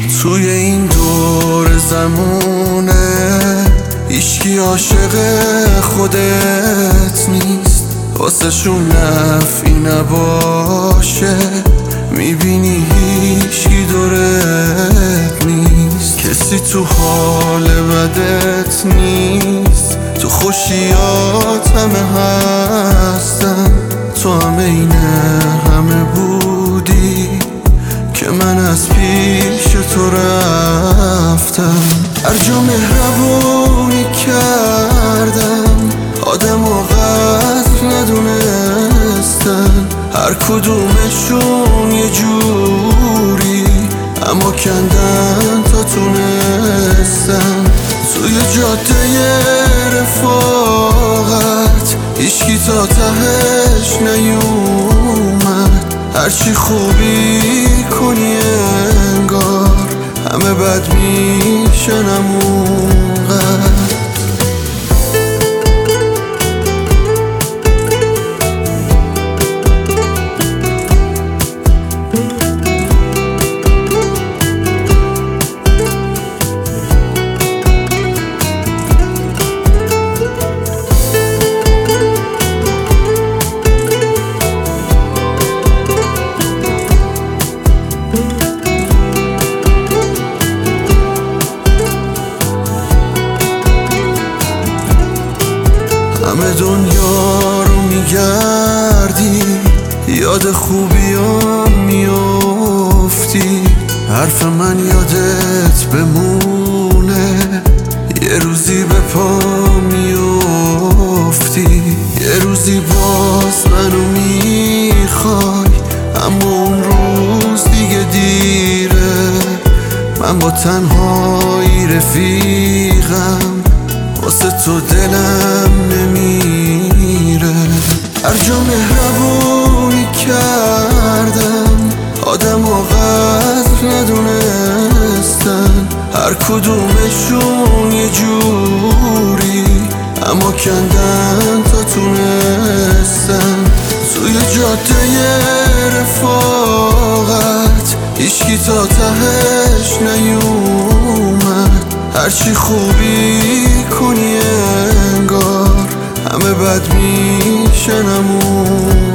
توی این دور زمونه هیچکی عاشق خودت نیست، واسه شون نفعی نباشه میبینی هیچکی دورت نیست. کسی تو حال بدت نیست، تو خوشیات همه هستن، تو همه اینه همه بودی که من از پیش تو رفتم. هر جا مهربونی کردم آدم و قدر ندونستن، هر کدومشون یه جوری اما کندن تا تونستن. توی جاده رفاقت هیچکی تا تهش نیومد، هرچی خوبی کنی انگار همه بد میشن همونقدر. همه دنیا رو میگردی، یاد خوبیام میافتی، حرف من یادت بمونه، یه روزی به پا میافتی، یه روزی باز منو میخوای، اما اون روز دیگه دیره، من با تنهایی رفیقم، واسه تو دلم نمیره. هر جا مهربونی کردم آدم و قدر ندونستن، هر کدومشون یه جوری اما کندن تا تونستن. توی جاده رفاقت هیچکی تا تهش نیومد، هرچی خوبی کنی انگار همه بد میشن همون